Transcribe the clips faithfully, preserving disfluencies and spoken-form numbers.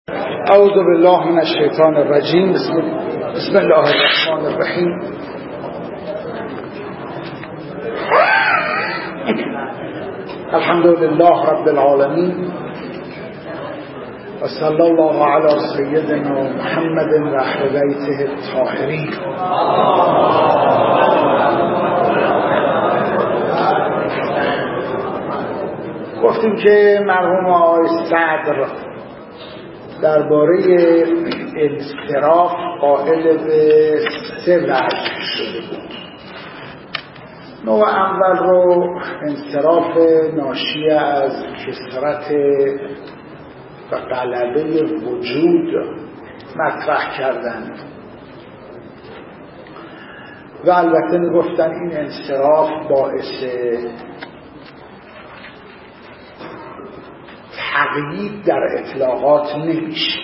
اعوذ بالله من الشیطان الرجیم. بسم, بسم الله الرحمن الرحیم. الحمد لله رب العالمین و صلی الله علی سیدنا محمد و اهل بیته الطاهرین. گفتیم که مرحوم آقای صدر درباره انصراف قائل به سه وجه شده بود. نوع اول رو انصراف ناشی از کثرت و غلبه وجود مطرح کردن و البته میگفتن این انصراف باعث تقیید در اطلاقات نمیشه.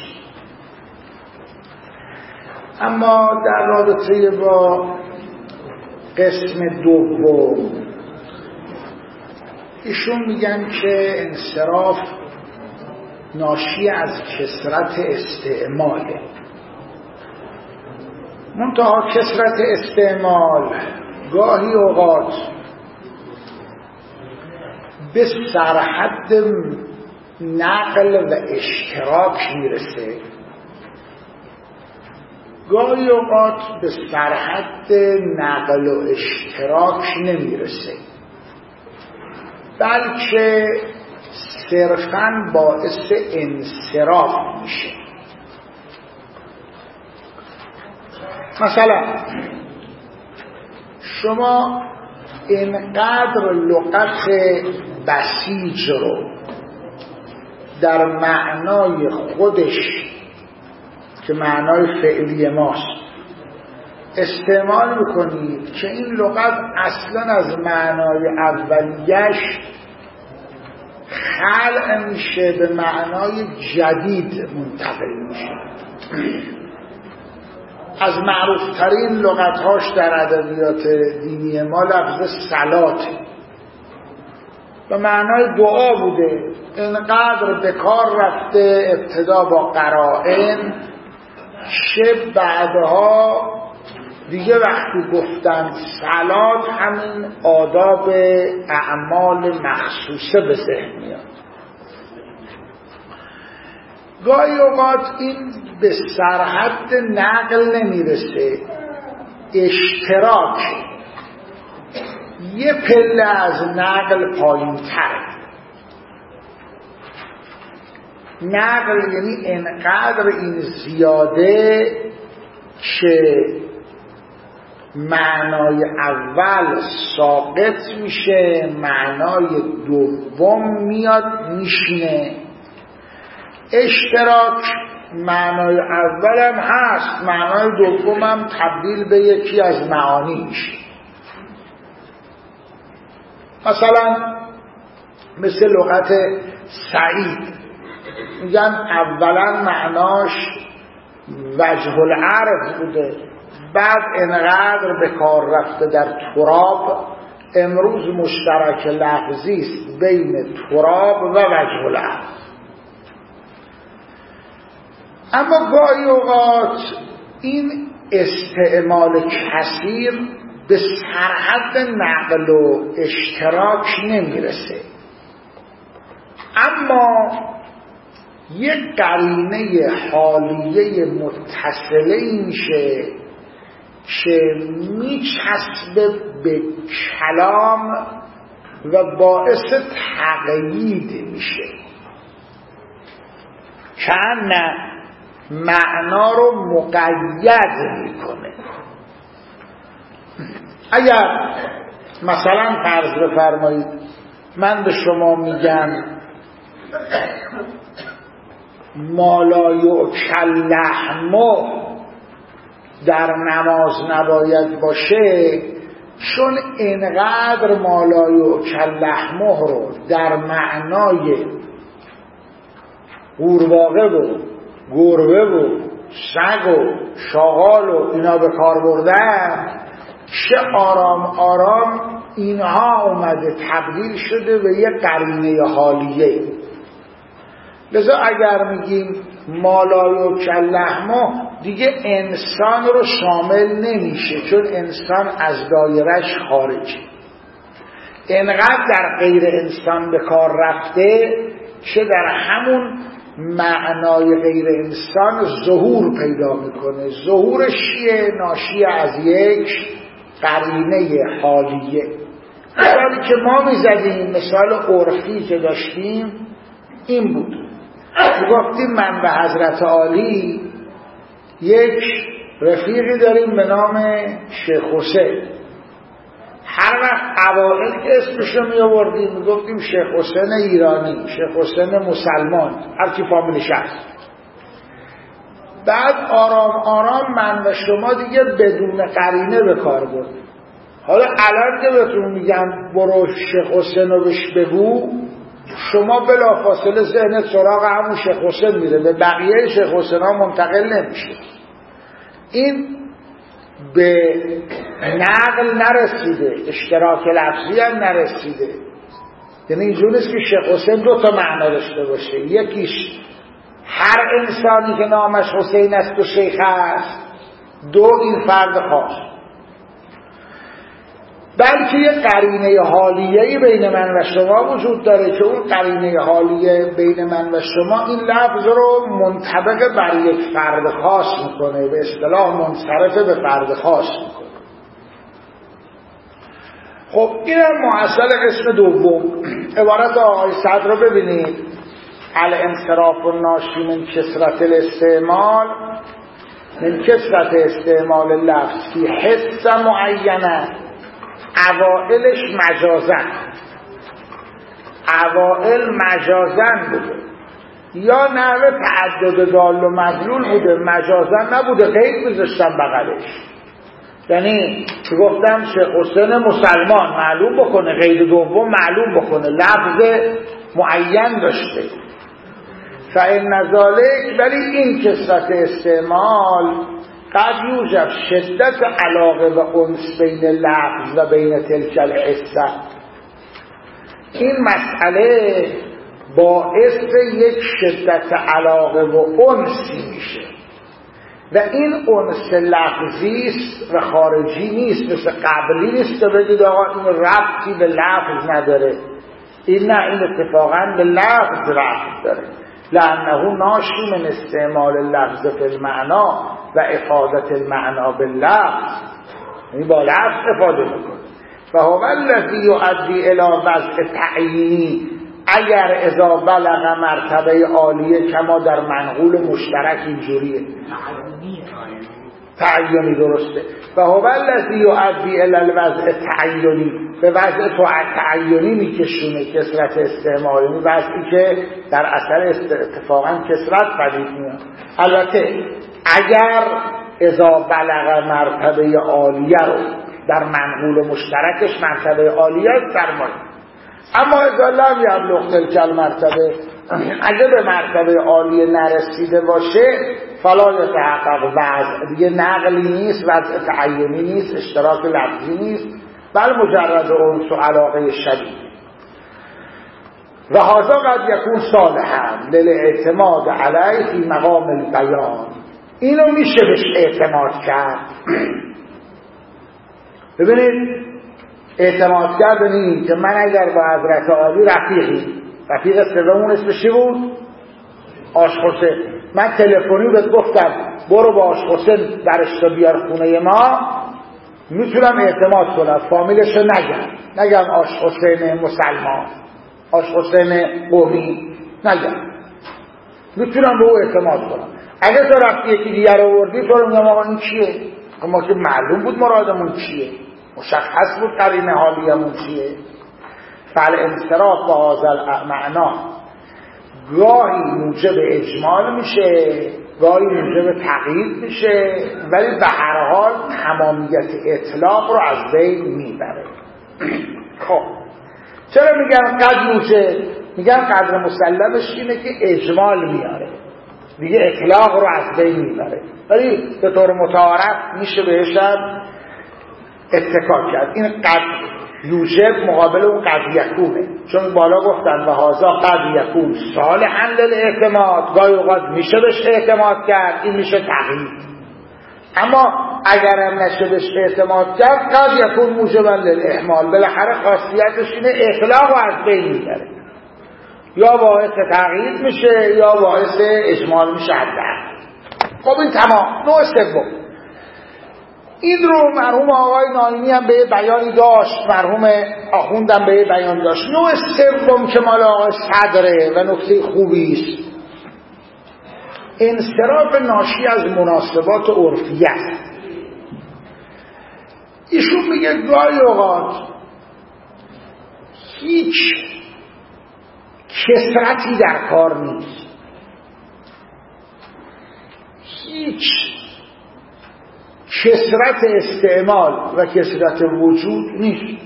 اما در رابطه با قسم دوم ایشون میگن که انصراف ناشی از کثرت استعماله. منتها کثرت استعمال گاهی اوقات به سرحد نقل و اشتراک میرسه، گاهی اوقات به سرحد نقل و اشتراک نمیرسه، بلکه صرفاً باعث انصراف میشه. مثلا شما اینقدر لغت بسیج رو در معنای خودش که معنای فعلی ماست استعمال میکنید که این لغت اصلا از معنای اولیش خلع میشه، به معنای جدید منتقل میشه. از معروفترین لغتهاش در ادبیات دینی ما لفظ صلاته، به معنای دعا بوده، اینقدر به کار رفته ابتدا با قرائن که بعدها دیگه وقتی گفتن صلات همین آداب اعمال مخصوصه به ذهن میاد. گاهی اوقات این به سرحد نقل نمیرسه، اشتراک یه پله از نقل پایین تره. نقل یعنی انقدر این زیاده که معنای اول ساقط میشه، معنای دوم میاد میشینه. اشتراک معنای اول هم هست، معنای دوم هم تبدیل به یکی از معانی میشه. مثلا مثل لغت سعید، میگن اولا معناش وجه العرض بوده، بعد انقدر به کار رفته در تراب، امروز مشترک لفظی است بین تراب و وجه العرض. اما گاهی اوقات این استعمال کثیر به سرحد نقل و اشتراک نمیرسه، اما یک قرینه حالیه متصله میشه که میچسبه به کلام و باعث تقیید میشه، چند معنا رو مقید میکنه. اگر مثلا فرض بفرمایید من به شما میگم مالای کلحمه در نماز نباید باشه، چون اینقدر مالای کلحمه رو در معنای قورباغه و گربه و سگ و شاغال و اینا به کار بردن که آرام آرام اینها اومده تبدیل شده به یک قرینه حالیه. لذا اگر میگیم مالای کلحما دیگه انسان رو شامل نمیشه، چون انسان از دایرش خارجه. انقدر در غیر انسان به کار رفته که در همون معنای غیر انسان ظهور پیدا میکنه. ظهورش چیه؟ ناشی از یک قرینه حالیه. مثالی که ما میزدیم، مثال عرفی که داشتیم این بود، میگفتیم من به حضرت عالی یک رفیقی داریم به نام شیخ حسین. هر وقت اوائل که اسمشو می آوردیم میگفتیم شیخ حسین ایرانی، شیخ حسین مسلمان، هر کی فامیلش هست. بعد آرام آرام من و شما دیگه بدون قرینه به کار بردیم. حالا الان که بهتون میگن برو شیخ حسین رو بهش بگو، شما بلافاصله ذهنت سراغ همون شیخ حسین میره، به بقیه شیخ حسین ها منتقل نمیشه. این به نقل نرسیده، اشتراک لفظی هم نرسیده. یعنی اینجور نیست که شیخ حسین دو تا معنا داشته باشه، یکیش هر انسانی که نامش حسین است و شیخ است، دو این فرد خاص، بلکه یه قرینه حالیه‌ای بین من و شما وجود داره که اون قرینه حالیه بین من و شما این لفظ رو منطبق بر یک فرد خاص میکنه، به اصطلاح منصرف به فرد خاص میکنه. خب این هم محصل قسم دوم. عبارت آقای صدر رو ببینید: الانصراف الناشی من کثرت الاستعمال من کثرت استعمال اللفظ فی حس معینه. اوائلش مجازن، اوائل مجازن بوده یا نحوه تعدد دال و مدلول بوده، مجازن نبوده، قید میذاشتن بغلش. یعنی که گفتم شیخ حسین مسلمان معلوم بکنه، قید دوم معلوم بکنه، لفظ معین داشته. فإن ذلک، ولی این کثرت استعمال قد یوجب شدت علاقه و انس بین لفظ و بین تلک الحسه. این مسئله باعث یک شدت علاقه و انسی میشه و این انس لفظی است و خارجی نیست، مثل قبلی نیست که بگید آقا این ربطی به لفظ نداره. این نه، این اتفاقا به لفظ ربط داره، لأنه ناشی من استعمال اللفظ فی المعنا و افادت المعنا باللفظ، یعنی با لفظ افاده میکنه. و هو الذی یؤدی الی وضع تعیینی، اگر اذا بلغ مرتبه عالیه، کما در منقول مشترک اینجوریه تعیینی، درسته. و هو الذی یؤدی الی الوضع تعیینی، به وضع تعیینی میکشونه کثرت استعمال، این وضعی که در اثر اتفاقا کثرت پدید میاد. البته اگر اذا بلغ مرتبه عالیه رو در منقول مشترکش مرتبه عالیه فرمایید، اما اذا لم یبلغ تلک المرتبه، اگر به مرتبه عالیه نرسیده باشه، فلا یتحقق وضع، دیگه نقلی نیست، وضع تعیینی نیست، اشتراک لفظی نیست، بل مجرد انس و علاقه شدید. و هذا قد یکون صالحا للاعتماد علیه فی مقام البیان. اینو میشه بهش اعتماد کرد. ببینید اعتماد کردنی که من اگر با حضرت عالی رفیقی، رفیق سومون اسمش چی بود؟ آشخوسه، من تلفنی بهت گفتم برو با آشخوسه درش تا بیار خونه ما، میتونم اعتماد کنم، فامیلشو نگم، نگم آشخوسین مسلمان، آشخوسین قومی، نگم، میتونم به او اعتماد کنم. اگه تو رفتی یکی دیگر آوردی، تو رو میگم آقا این چیه؟ ما که معلوم بود مرادمون چیه، مشخص بود قرینه حالیمون چیه. فالانصراف با هذا معنا گاهی موجب اجمال میشه، گاهی موجب تغییر میشه، ولی به هر حال تمامیت اطلاق رو از بین میبره. خب چرا میگن قد موجب؟ میگن قدر مسلمش اینه که اجمال میاره، دیگه اطلاق رو از بین میبره، ولی به طور متعارف میشه بهش اتکا کرد. این قد یوجب مقابل اون قد یکونه. چون بالا گفتن و هازا قد یکون صالحا للاعتماد، گاهی اوقات میشه بهش اعتماد کرد، این میشه تقیید. اما اگر هم نشه بهش اعتماد کرد قد یکون موجبا للاحمال، بالاخره خاصیتش اینه اطلاق و از بین میبره، یا باعث تقیید میشه یا باعث اجمال میشه. خب این تمام. نوع سوم، این رو مرحوم آقای ناینی هم به بیانی داشت، مرحوم آخوندم به بیان داشت. نوع سوم که مال آقای صدره و نکته خوبی است، انصراف ناشی از مناسبات عرفی است. ایشون میگه گاهی اوقات هیچ کثرتی در کار نیست، هیچ کثرت استعمال و کثرت وجود نیست،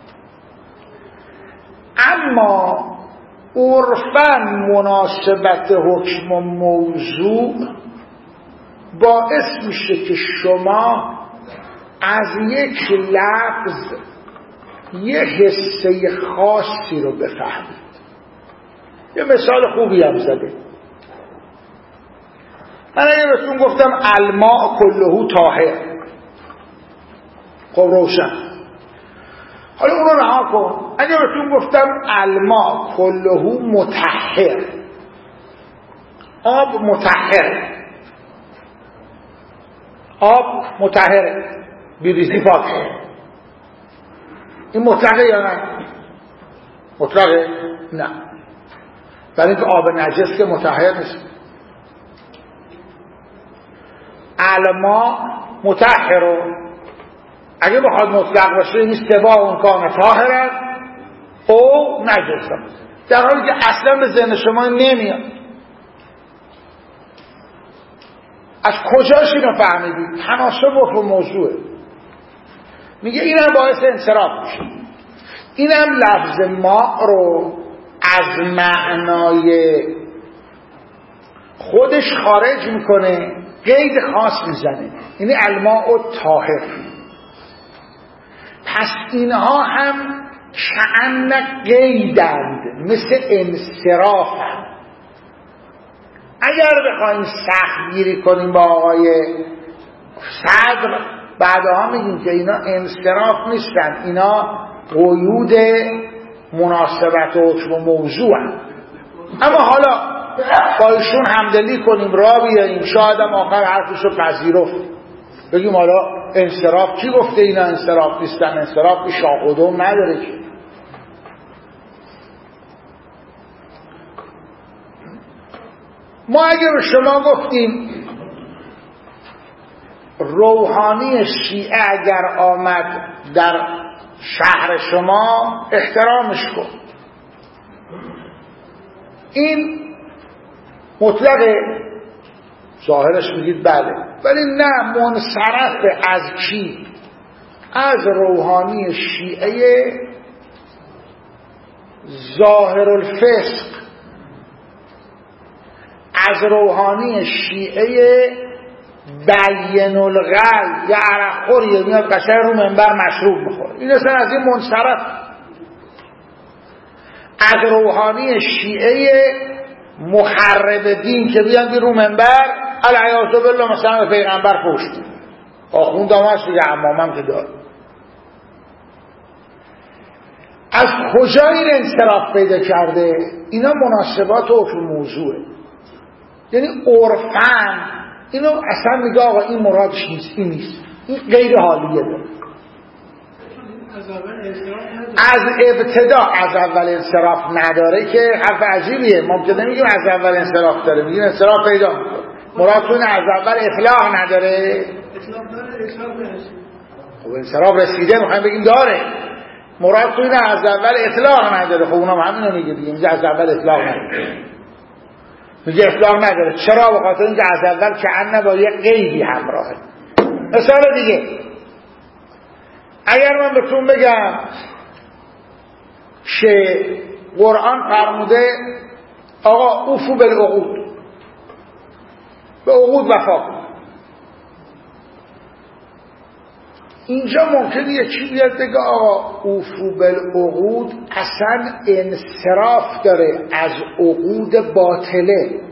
اما عرفاً مناسبت حکم و موضوع باعث میشه که شما از یک لفظ یه حسه خاصی رو بفهمید. یه مثال خوبی هم زده. من اگه بهتون گفتم الماء کلهو طاهر، خب روشن. حالا اونو رها کن. اگه بهتون گفتم الماء کلهو مطهر، آب مطهر، آب مطهر بیریزی پاکه، این مطلقه یا نه؟ مطلقه؟ نه. برای اینکه آب نجس که مطهر نیست. الماء مطهر، اگه بخواد مطلق باشه این سبا اون کان طاهرن او نجسن، در حالی که اصلا به ذهن شما نمیاد. از کجاش اینو فهمیدید؟ تناسب و موضوعه. میگه اینم باعث انصراف میشه. اینم لفظ ما رو از معنای خودش خارج میکنه، قید خاص میزنه، یعنی الماء طاهر. پس اینها هم کأن قیدند، مثل انصرافند. اگر بخوایم سخت گیری کنیم با آقای صدر، بعدها میگیم که اینا انصراف نیستن، اینا قیود مناسبت و حکم و موضوع هست. اما حالا با ایشون همدلی کنیم، را بیاییم، شاید هم آخر حرفش رو پذیرفت، بگیم حالا انصراف کی گفته اینا انصراف نیستن؟ انصراف که شاق و دم نداره که. ما اگه به شما گفتیم روحانی شیعه اگر آمد در شهر شما احترامش کن، این مطلقه؟ ظاهرش میگید بله، ولی نه، منصرف از کی؟ از روحانی شیعه ظاهر الفسق، از روحانی شیعه بین الغل، یا عرق خوریه میاد قشنگ رو منبر مشروب میخوره، این اصلا از این منصرف. از روحانی شیعه مخرب دین که بیان بی رو منبر العیاذ بالله مثلا به پیغمبر پشت آخوند هم هست دیگه، امامم که دار. از کجا این انصراف پیدا کرده؟ اینا مناسبات و حکم موضوعه، یعنی عرفاً اینو اصلا میگه آقا این مرادش نیست، این نیست، این غیر حالیه داره. از ابتدا از اول انصراف نداره که حرف عجیبیه. ممکنه میگیم از اول انصراف داره، میگیم انصراف پیدا میکنه. مرادتون از اول اطلاق نداره؟ خب انصراف رسیده میخوایم بگیم داره. مرادتون از اول اطلاق نداره، خب اونم همینو میگه دیگه، میگه از اول اطلاق نداره، میگه اطلاق نداره. چرا؟ به خاطر اینکه از اول که ان با یه قیدی همراهه. مثال دیگه، اگر من بهتون بگم که قرآن فرموده آقا اوفو بالعقود، به عقود وفا کن، اینجا ممکنه یکی بیاد بگه آقا اوفو بالعقود اصلا انصراف داره از عقود باطله،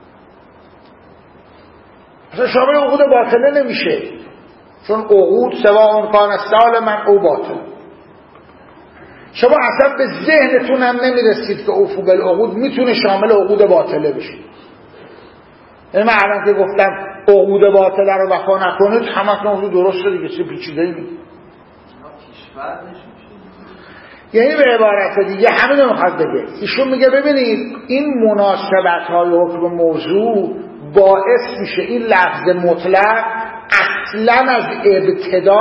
اصلا شامل عقود باطله نمیشه، چون عقود سواء کان سالما او باطل. شما اصلا به ذهنتون هم نمیرسید که اوفو بالعقود میتونه شامل عقود باطله بشه. یعنی من الان که گفتم عقود باطله رو وفا نکنید همه عقود درسته دیگه، چه پیچیده‌ای نیست. یعنی به عبارت دیگه همین رو میخواد بگه. ایشون میگه ببینید این مناسبت های حکم موضوع باعث میشه این لفظ مطلق اصلا از ابتدا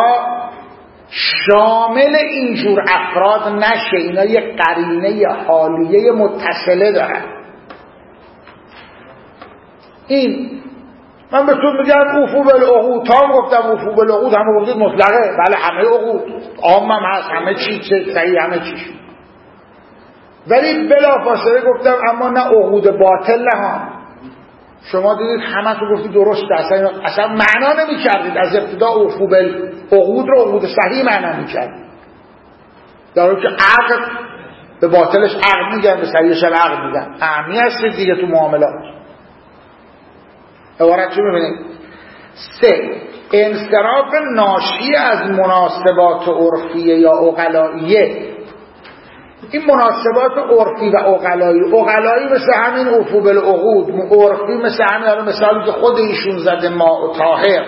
شامل اینجور افراد نشه. اینا یه قرینه حالیه متصله دارن. این من به تو میگم اوفو بالعقود، تا هم گفتم اوفو بالعقود همه گفتید مطلقه، بله همه عقود عام هم هست، همه چی صحیح، همه چیش، ولی بلا فاصله گفتم اما نه عقود باطل ها. شما دیدید همه تو گفتید درسته، اصلا, اصلا معنا نمی کردید از ابتدا اوفو بالعقود رو عقود صحیح معنا می کردید، در حالی که عقد به باطلش عقد میگن، به صحیحش عقد میگن. اهمی هستید دیگه تو معاملات. عبارت چی میبینید؟ سه، انصراف ناشی از مناسبات عرفیه یا عقلائیه. این مناسبات عرفی و عقلایی، عقلایی مثل همین اوفو بالعقود، عرفی مثل همین الان مثالی که خود ایشون زده ماء طاهر.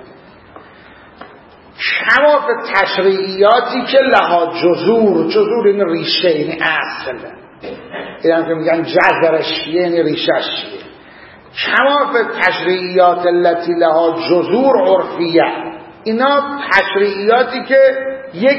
شما به تشریعیاتی که لها جذور، جذور این ریشه، این اصل، این هم که میگن جذرش یعنی ریشش، کما به تشریعیات التي لها جذور عرفیه، اینا تشریعیاتی که یک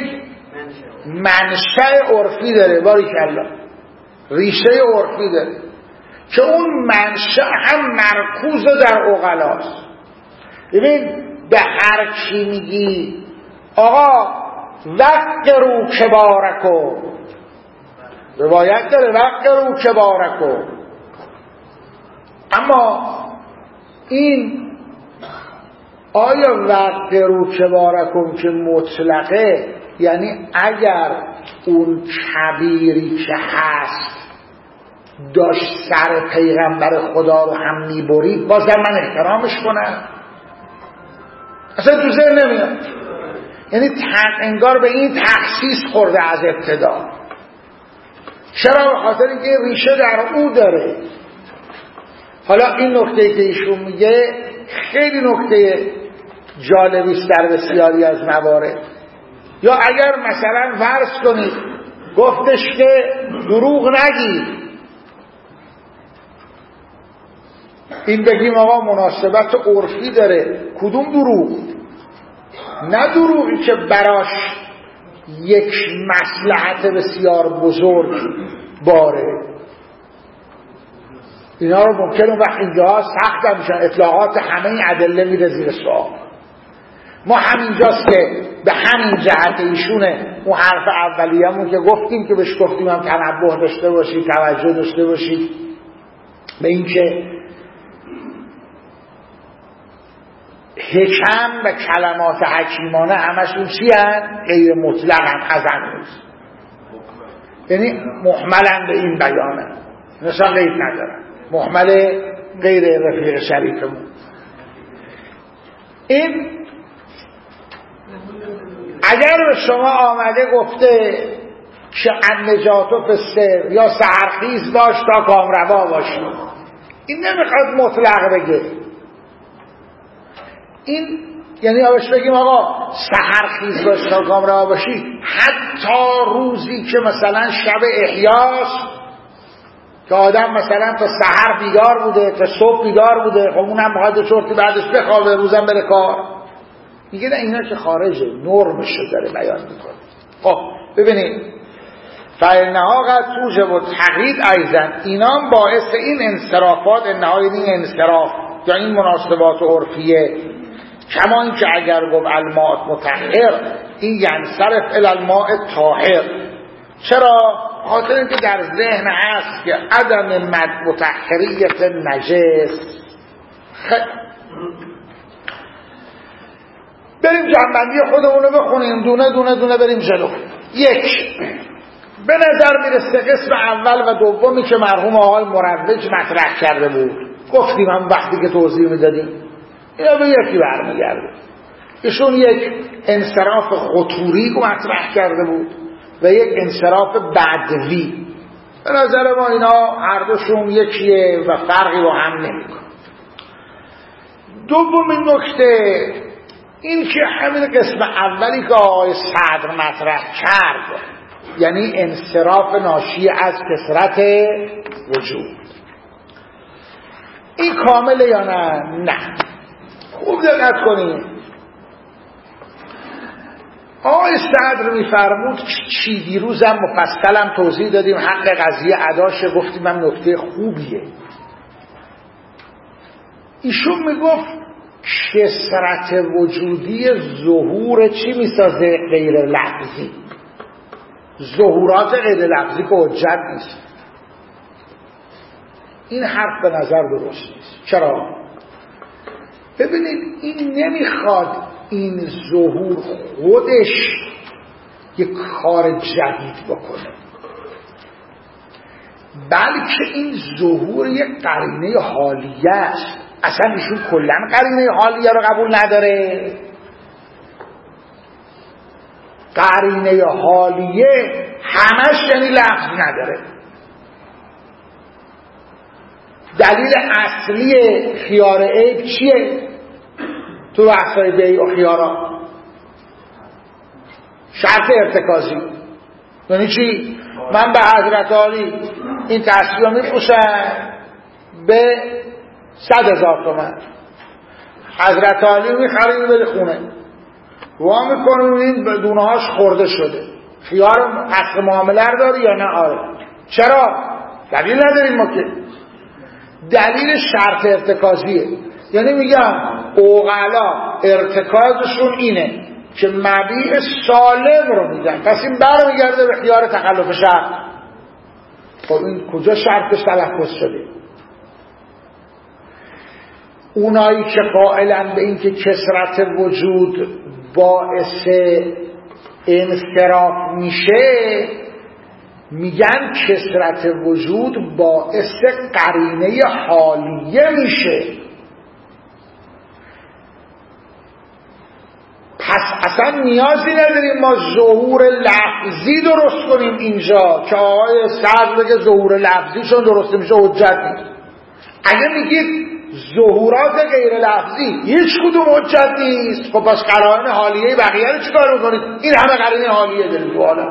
منشأ عرفی داره، باریکالله ریشه عرفی داره، که اون منشأ هم مرکوز در عقلاست. ببین به هر کی میگی آقا وقروا کبارکم، روایت داره وقروا کبارکم، اما این آیا وقروا کبارکم که مطلقه، یعنی اگر اون کبیری که هست داشت سر پیغمبر خدا رو هم میبرید بازم من احترامش کنم؟ اصلا تو ذهن نمیاد. یعنی انگار به این تخصیص خورده از ابتدا. چرا؟ به خاطر اینکه ریشه در او داره. حالا این نکته که ایشون میگه خیلی نکته جالبی است در بسیاری از موارد. یا اگر مثلا فرض کنید گفتش که دروغ نگید، این بگیم آقا مناسبت عرفی داره، کدوم دروغ؟ نه دروغی که براش یک مصلحت بسیار بزرگ باره. اینا رو ممکنه وقت اینجا سخت هم میشن، اطلاعات همه این ادله میره زیر سوال. ما همینجاست که به همین جهت ایشونه اون حرف اولیه‌مون که گفتیم که بهش گفتیم هم تنبه داشته باشید، توجه داشته باشید به این که حکم و کلمات حکیمانه همشون چی هن؟ غیر مطلق هم از هنوز، یعنی محملن به این بیانه، نشان غیر ندارن، محمل غیر رفیق شریفمون. این اگر به شما آمده گفته که النجات فالسر یا سحرخیز باش تا کامروا باشی، این نمیخواد مطلق بگه. این یعنی آبش بگیم آقا سحرخیز باش تا کامروا باشی حتی روزی که مثلا شب احیاست که آدم مثلا تا سحر بیدار بوده، تا صبح بیدار بوده، خب اونم باید چرتی بعدش بخوابه، روزم بره کار. میگه نه اینا که خارجه، نرمشو داره بیان میکنه. خب ببینید فإنها قد توجب التقیید ایضا، اینا باعث این انصرافات نهایی این انصراف یا این مناسبات عرفیه، کما این که اگر گفت الماء مطهر این ینصرف الی الماء طاهر. چرا؟ خاطر اینکه در ذهن هست که عدم مطهریت نجس. خ... بریم جنبندی خودمونو بخونیم دونه دونه دونه بریم جلو. یک، به نظر میرسه قسم اول و دومی که مرحوم آقای مروج مطرح کرده بود، گفتیم هم وقتی که توضیح میدادیم اینا به یکی برمیگرده. ایشون یک انصراف خطوری رو مطرح کرده بود و یک انصراف بدوی. به نظر ما اینا هر دوشون یکیه و فرقی با هم نمیکنه. دومین نکته این که همین قسم اولی که آقای صدر مطرح کرد، یعنی انصراف ناشی از کثرت وجود، این کامله یا نه؟ نه. خوب دقت کنید. آقای صدر میفرمود چی دیروزم مفصلم توضیح دادیم، حق قضیه اداشه، گفتیم من نکته خوبیه. ایشون میگفت کثرت وجودی ظهور چی میسازه؟ غیر لفظی. ظهورات غیر لفظی که حجت نیست. این حرف به نظر درست نیست. چرا؟ ببینید این نمیخواد این ظهور خودش یک کار جدید بکنه، بلکه این ظهور یک قرینه حالیه است. اصلا ایشون کلا قرینه حالیه رو قبول نداره. قرینه حالیه همش یعنی لفظ نداره. دلیل اصلی خیار عیب چیه تو بحث‌های بیع و خیارا؟ شرط ارتکازی. یعنی چی؟ من به حضرت عالی این تصویر میپوشم به صد هزار تومن، حضرت عالی میخریم بده خونه، وا میکنیم این دونه هاش خورده شده، خیار حق معامله داری یا نه؟ آره. چرا؟ دلیل نداریم ما که. دلیل شرط ارتکازیه. یعنی میگم اوغلا ارتکازشون اینه که مبیع سالم رو میدن، پس این بر میگرده به خیار تخلف شرط. خب این کجا شرطش تلفظ شده؟ اونایی که قائلن به این که کثرت وجود باعث انصراف میشه میگن کثرت وجود باعث قرینه حالیه میشه. پس اصلا نیازی نداریم ما ظهور لفظی درست کنیم اینجا که آقای صدر بگه ظهور لفظی چون درست میشه حجت نیست. اگه میگید ظهورات غیر لفظی هیچ کدوم حجت نیست، خب پس قرائن حالیه بقیه رو چیکار میکنید؟ این همه قرینه حالیه داریم تو عالم.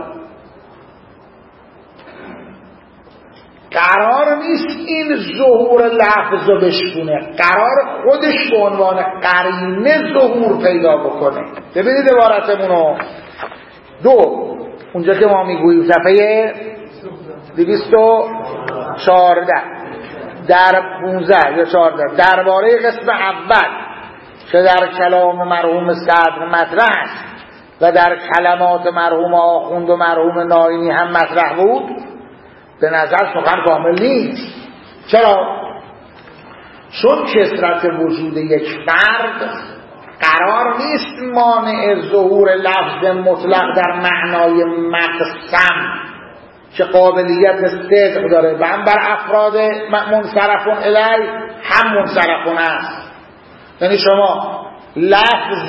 قرار نیست این ظهور لفظ رو بشکونه، قرار خودش به عنوان قرینه ظهور پیدا بکنه. ببینید عبارتمونو. دو، اونجا که ما میگوییم صفحه دویست و چهارده در پونزده یا چهارده درباره قسم اول که در کلام مرحوم صدر مطرح است و در کلمات مرحوم آخوند و مرحوم ناینی هم مطرح بود، به نظر سخن کامل نیست. چرا؟ چون کثرت وجود یک فرد قرار نیست مانع ظهور لفظ مطلق در معنای مقسم که قابلیت صدق داره و هم بر افراد منصرفون الی هم منصرفون است. یعنی شما لفظ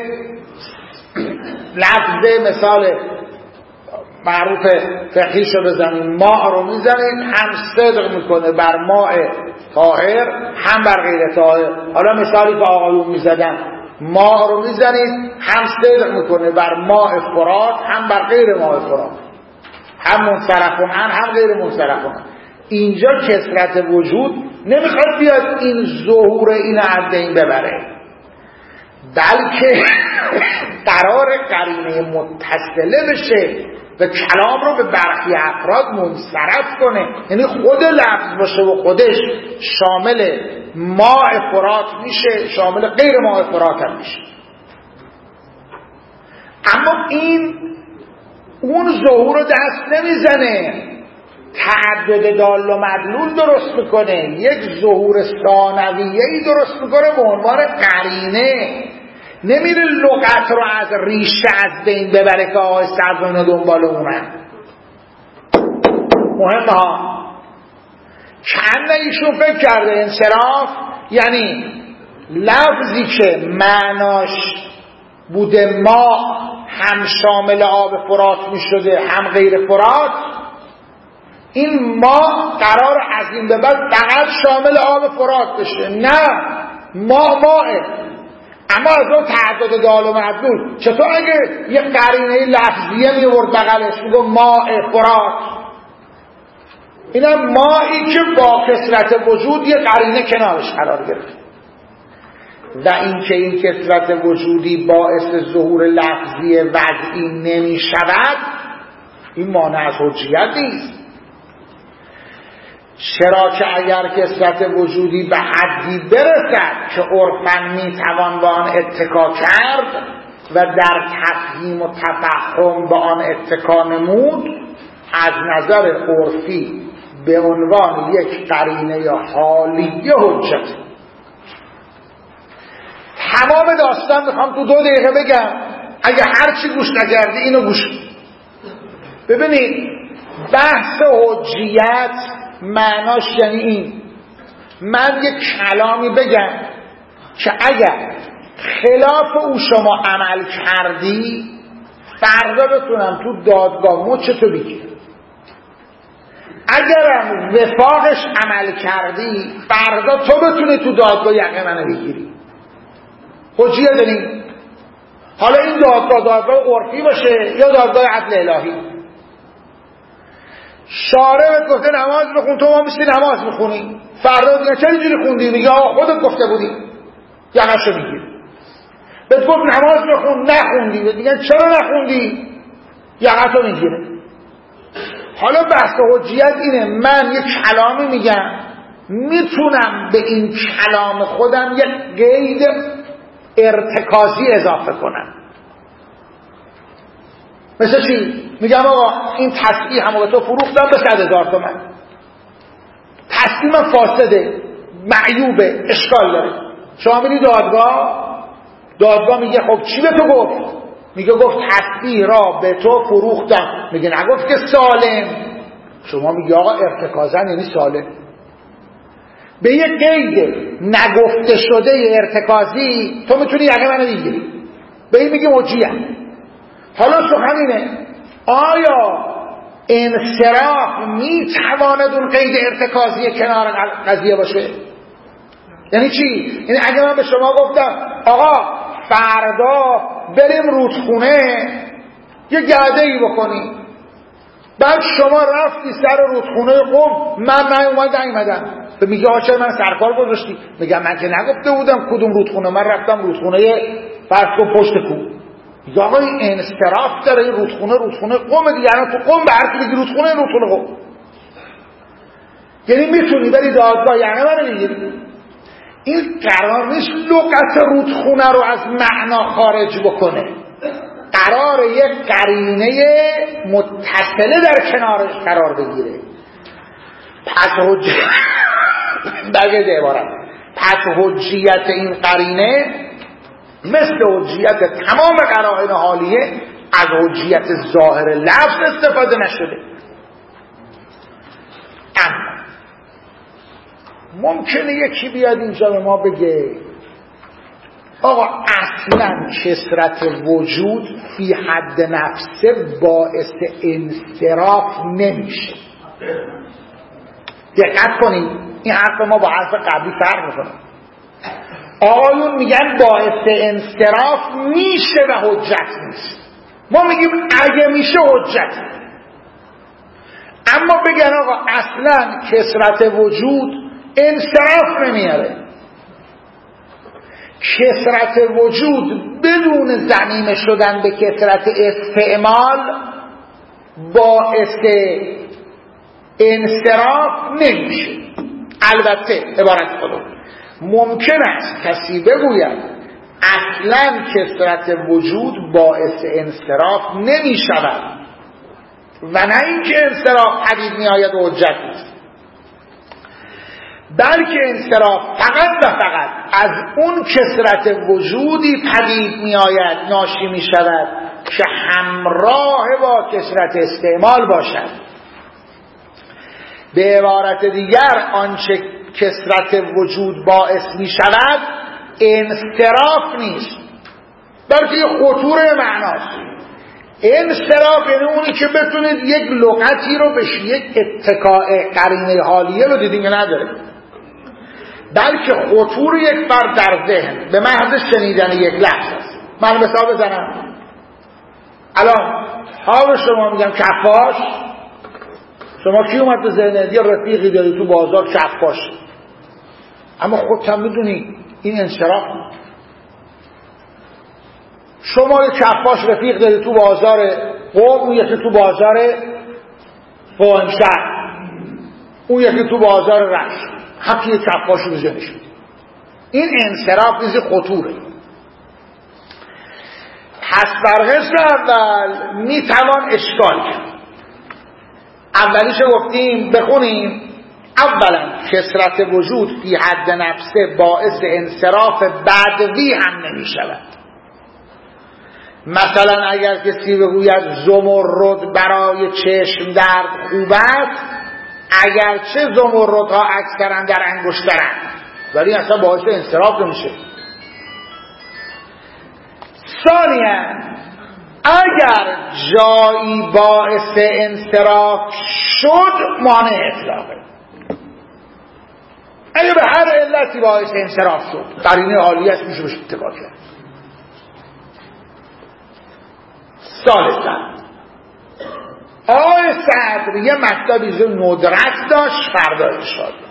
لفظ مثال معروف فقهیشو بزنید، ماء رو میزنید هم صدق میکنه بر ماء طاهر هم بر غیر طاهر. حالا مثالی که آقایون میزدن، ماء رو میزنید هم صدق میکنه بر ماء فرات هم بر غیر ماء فرات، هم منصرفون هم هم غیر منصرفون. اینجا کثرت وجود نمیخواد بیاد این ظهور این از این ببره، بلکه قرار قرینه متصله بشه و کلام رو به برخی افراد منصرف کنه، یعنی خود لفظ باشه و خودش شامل ماء فرات میشه، شامل غیر ماء فرات هم میشه. اما این اون ظهور رو دست نمیزنه، تعدد دال و مدلول درست میکنه، یک ظهور ثانویه‌ای درست میکنه به عنوان قرینه نمیره لغت رو از ریشه از بین ببره که آقای صدر دنبال اونن. مهمه ها. چند ایشون فکر کرده انصراف یعنی لفظی که معناش بوده ما هم شامل آب فرات می شده هم غیر فرات، این ما قرار از این به بعد فقط شامل آب فرات بشه. نه، ما ماه، اما از اون تعدد دال و مدلول. چطور اگه یه قرینه لفظیه می ورد بغلش میگه ماه فرات، اینم ماهی که با کثرت وجود یه قرینه کنارش قرار گرفت. و اینکه این کثرت وجودی باعث ظهور لفظی وضعی نمی شود، این مانع از حجیت نیست. چرا که اگر کثرت وجودی به حدی برسد که عرفاً می توان به آن اتکا کرد و در تفهیم و تفهم به آن اتکا نمود، از نظر عرفی به عنوان یک قرینه حالی حجت. تمام داستان میخوام تو دو دقیقه بگم، اگه هر چی گوش نکردی اینو گوش. ببینید بحث حجیت معناش یعنی این: من یک کلامی بگم که اگر خلاف او شما عمل کردی فردا بتونم تو دادگاه مچتو بگیرم، اگرم وفاقش عمل کردی فردا تو بتونی تو دادگاه یقه منو بگیری. حجیه داریم. حالا این دادگاه دادگاه عرفی باشه یا دادگاه عدل الهی. شارع گفته نماز بخون، تو ما میشی نماز میخونی، فردا دیگه چرا اینجوری خوندی؟ میگه آقا خودت گفته بودی، یقهشو میگیری. بهت گفت نماز بخون نخوندی، میگن چرا نخوندی؟ یقهتو میگیره. حالا بحث حجیت اینه: من یک کلامی میگم، میتونم به این کلام خودم یک قید ارتکازی اضافه کنم. مثل چی؟ میگم آقا این تسبیح همو به تو فروختم به صد هزار تومن، تسبیح من فاسده، معیوبه، اشکال داره. شما میری دادگاه، دادگاه میگه خب چی به تو گفت؟ میگه گفت تسبیح را به تو فروختم. میگه نگفت که سالم. شما میگه آقا ارتکازن یعنی سالم. به یک قید نگفته شده ارتکازی تو میتونی یقه منو بگیری. به این میگه حجیت. حالا سخن اینه: آیا انصراف میتواند اون قید ارتکازی کنار قضیه باشه؟ یعنی چی؟ یعنی اگه من به شما گفتم آقا فردا بریم رودخونه یه گرده ای بکنیم، بعد شما رفتی سر رودخونه قم، من من اومد نیومدم، به میگه آقا چرا من سرکار گذاشتی؟ میگم من که نگفته بودم کدوم رودخونه، من رفتم رودخونه فرض کن پشت کوه. میگه آقا این انصراف داره، این رودخونه رودخونه قم دیگه، الان تو قم به هر کی بگی رودخونه رودخونه قم. یعنی میتونی بری دادگاه یعنی منو میگیری. این قرار نیست لغت رودخونه رو از معنا خارج بکنه، قرار یک قرینه متصله در کنارش قرار بگیره. پس حجیت بگه عبارت پس حجیت این قرینه مثل حجیت تمام قرائن حالیه از حجیت ظاهر لفظ استفاده نشده. اما ممکنه یکی بیاد اینجا به ما بگه آقا اصلا کثرت وجود فی حد نفسه باعث انصراف نمیشه. دقت کنید، این حرف ما با حرف قبلی فرق میکنه. آقایون میگن باعث انصراف میشه و حجت نیست، ما میگیم اگه میشه حجت. اما بگن آقا اصلا کثرت وجود انصراف نمیاره، کثرت وجود بدون ضمیمه شدن به کثرت استعمال باعث انصراف نمیشه. البته عبارت خودم ممکن است کسی بگوید اصلا کثرت وجود باعث انصراف نمی شود و نه اینکه انصراف پدید می آید و حجت نیست. بلکه انصراف فقط و فقط از اون کثرت وجودی پدید می آید، ناشی می شود که همراه با کثرت استعمال باشد. به عبارت دیگر آنچه کثرت وجود باعث می شود انصراف نیست، بلکه خطور معناست. انصراف یعنی اونی که بتونید یک لغتی رو بهش یک اتکاء قرینه حالیه رو دیدین که نداره، بلکه خطور یک فرد در ذهن به محض شنیدن یک لفظ است. من مثال بزنم، الان ها به شما میگم کفاش، شما کی اومد تو ذهنت؟ یه رفیقی داری تو بازار کفاش، اما خودت هم میدونی این انصراف. شما یه کفاش رفیق داری تو بازار قم، اون یکی تو بازار فاهمشهر، اون یکی تو بازار رشت، حتی یه کفاش رو ذهنش میدی. این انصراف نیزی خطوره. پس بر قسم اول میتوان اشکال کرد. اولیش گفتیم بخونیم. اولا کثرت وجود فی حد نفسه باعث انصراف بعدوی هم نمی شود. مثلا اگر کسی بگوید زمرد برای چشم درد خوب است، اگرچه زمردها اکثرا در انگشترند، ولی اصلا باعث انصراف نمیشه. ثانیاً اگر جایی باعث انصراف شد مانع اطلاقه. اگر به هر علتی باعث انصراف شد قرینه عالیت میشه بهش اتکا کرد. ثالثاً آقای صدر یه مطلبی ندرت داشت، فردا ارشاد